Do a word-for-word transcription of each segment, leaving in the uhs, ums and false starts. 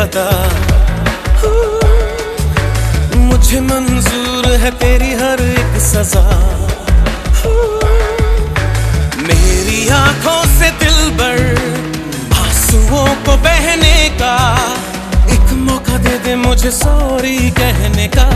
खता। मुझे मंजूर है तेरी हर एक सजा। मेरी आंखों से दिलबर आंसुओं को बहने का, एक मौका दे दे मुझे सॉरी कहने का।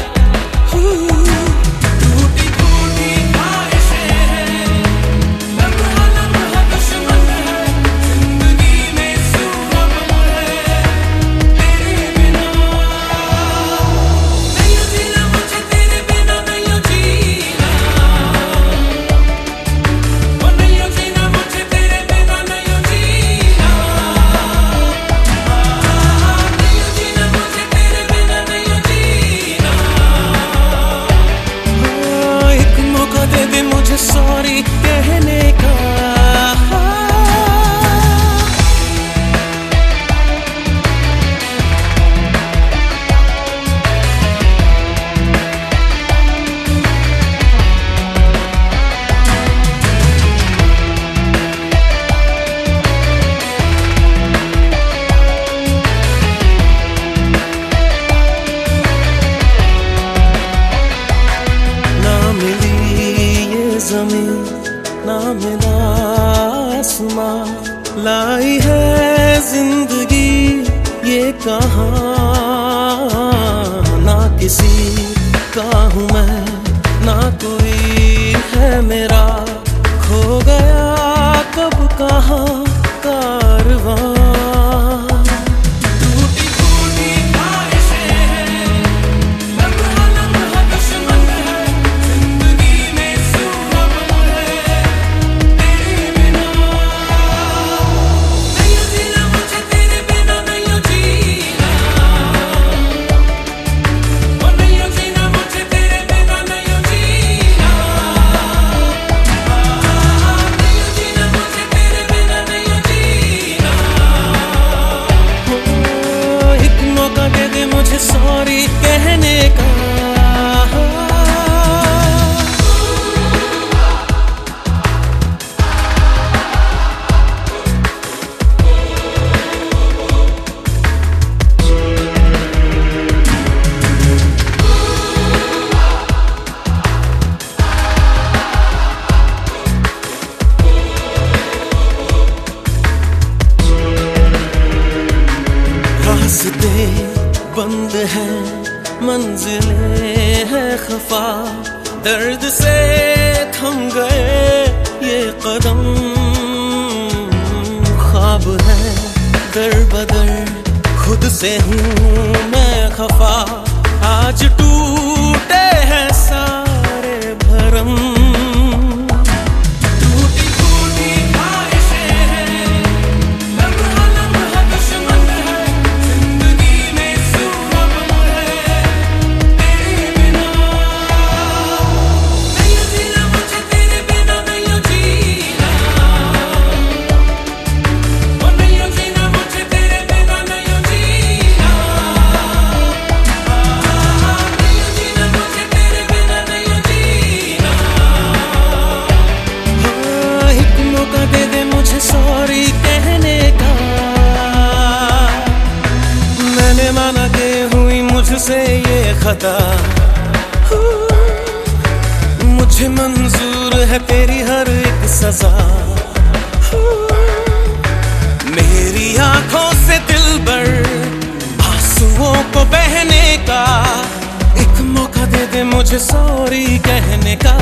सॉरी कहने का। ना मिली ये ज़मीं ना मिला आसमां, लाई है जिंदगी ये कहाँ। ना किसी का हूँ मैं ना कोई है मेरा, खो गया कब कहाँ कारवां। मुझे सॉरी कहने का। रास्ते बंद है मंजिलें है खफा, दर्द से थम गए ये कदम। ख्वाब है दर बदर खुद से हूँ मैं खफा, आज टूटे हैं सारे भरम। सॉरी कहने का। मैंने माना कि हुई मुझसे ये खता। मुझे मंजूर है तेरी हर एक सजा। मेरी आंखों से दिलबर आंसुओं को बहने का, एक मौका दे दे मुझे सॉरी कहने का।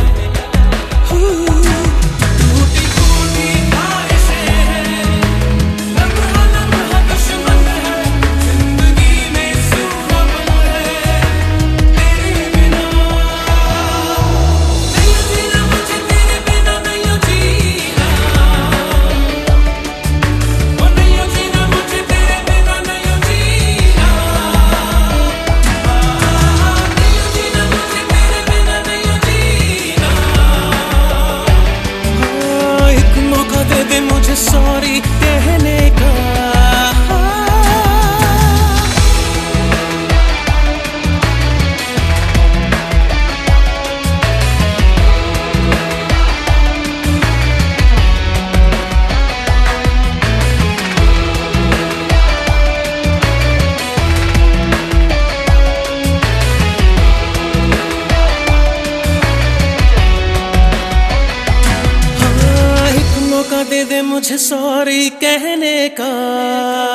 मुझे सॉरी कहने का।